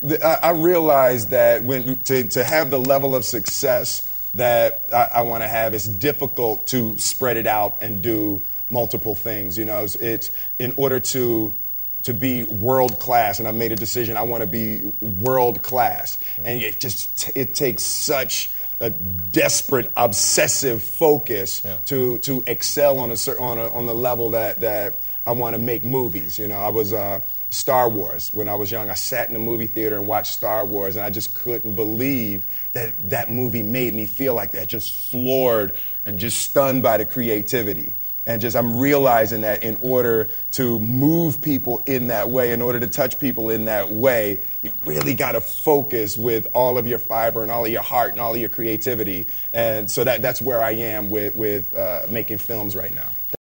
I realized that to have the level of success that I want to have, it's difficult to spread it out and do multiple things. You know, it's in order to be world class, and I've made a decision. I want to be world class, and it takes such a desperate, obsessive focus to excel on the level that I want to make movies. You know, I was Star Wars when I was young. I sat in a movie theater and watched Star Wars, and I just couldn't believe that movie made me feel like that. Just floored and just stunned by the creativity. And I'm realizing that in order to move people in that way, in order to touch people in that way, you really got to focus with all of your fiber and all of your heart and all of your creativity. And so that's where I am with making films right now.